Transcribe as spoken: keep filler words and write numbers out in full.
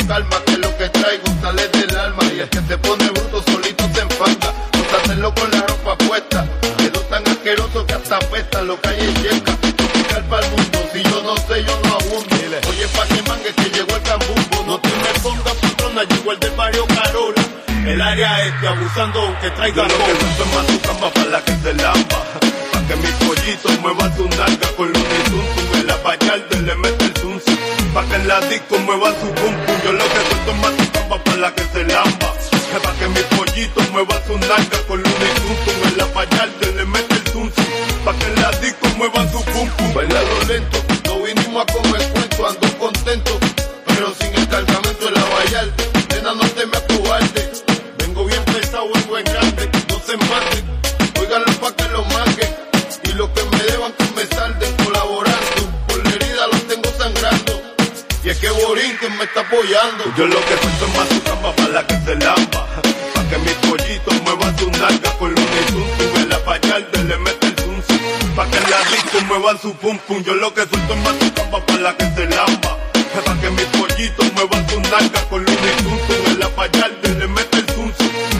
calma, que lo que traigo sale del alma. Y el que se pone bruto solito se enfanga. No hacerlo con la ropa puesta. Quedó tan asqueroso que hasta apesta, lo que hay en yeca. Tropical para el mundo, si yo no sé, yo no abundo. Oye, pa' que mangue que llegó el cambumbo. No te me pongas patrona, llegó el del barrio Carola. El área este abusando aunque traiga lo que suelto en Matucamba para la que se lamba. Pa' que mis pollitos muevan su nalga con los tuntum. En la payalde le mete el tuntum. Pa' que en la disco muevan su pum pum. Yo lo que suelto en Matucamba para la que se lamba. Pa' que mis pollitos muevan su nalga con los tuntum. En la payalde le mete el tuntum. Pa' que en la disco muevan su pum pum. Bailando lento, no vinimos a comer cuento. Ando contento, pero sin el cargamento en la vallarde. Nena, no te me acobarde. Vengo bien pesado, vengo en grande. No se maten, óiganlo pa' que lo manguen. Y los que me deban que me salden colaborando. Por la herida los tengo sangrando. Y es que Borinquen me está apoyando. Yo lo que suelto es Matucamba para la que se lamba. Pa' que mis pollitos muevan su nalga con los tuntum. En la payalde le mete el tuntum. Pa' que en la disco muevan su pum pum. Yo lo que suelto es Matucamba para la que se lamba. Pa' que mis pollitos muevan su nalga con los tuntum.